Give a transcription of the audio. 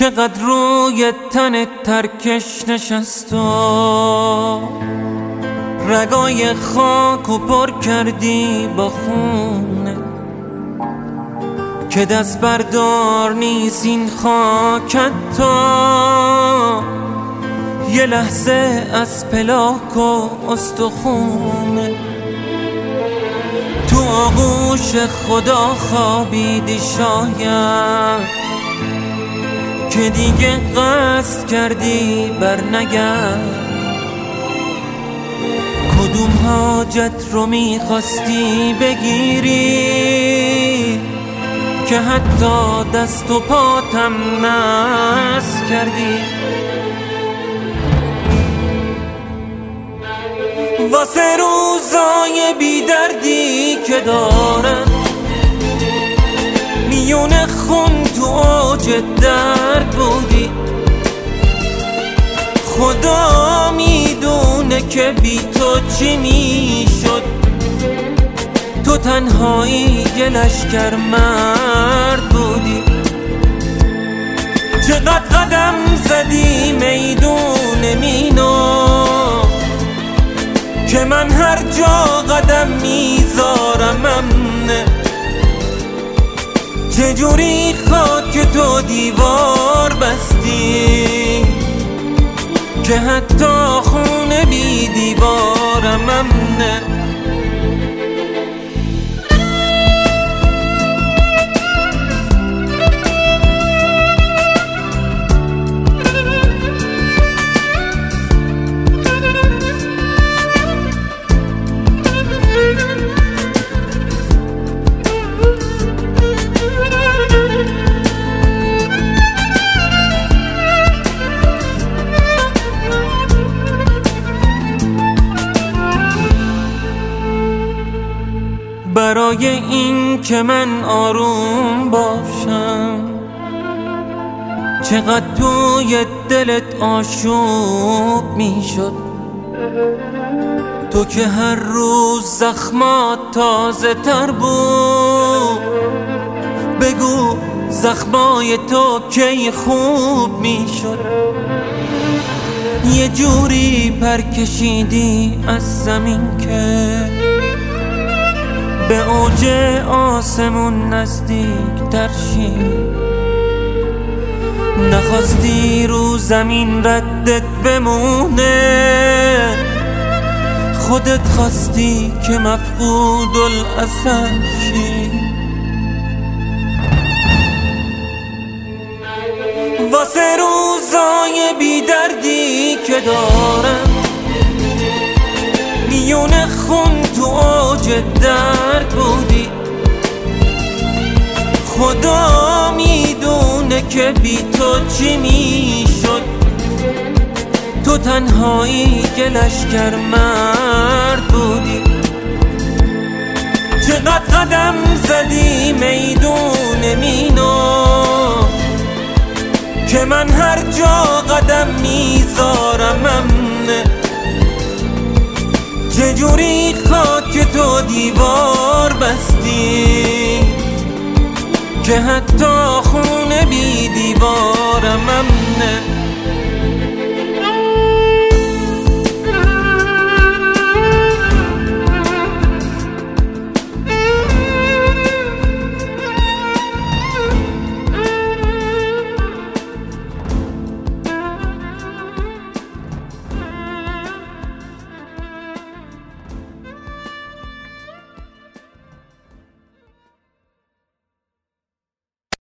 چقدر روی تن ترکش نشست و رگای خاک و پر کردی با خونه که دست بردار نیست این خاکت تا یه لحظه از پلاک و استخونه تو آغوش خدا خوابیدی شاید که دیگه قصد کردی بر نگرد کدوم حاجت رو میخواستی بگیری که حتی دست و پاتم نس کردی واسه روزای بی دردی که دارم میون خون تو اوج درد بودی خدا میدونه که بی تو چی میشد تو تنهایی یه لشکر مرد بودی چقدر قدم زدی میدون مینو که من هر جا قدم میذارم امنه چجوری خاک تو دیوار بستی که حتی خونه بی دیوارم امنه برای این که من آروم باشم چقدر توی دلت آشوب میشد تو که هر روز زخمات تازه تر بود بگو زخمای تو کی خوب میشد یه جوری پر کشیدی از زمین که به اوج آسمون نزدیک تر شی نخواستی رو زمین ردت بمونه خودت خواستی که مفقود الاثر شی واسه روزای بی دردی که دارم میون خون تو اوج درد بودی خدا میدونه که بی تو چی میشد تو تنهایی یه لشکر مرد بودی چقدر قدم زدی میدون مینو که من هر جا قدم میذارم امنه چجوری خاک تو دیوار بستی که حتی خونه بی دیوارم امنه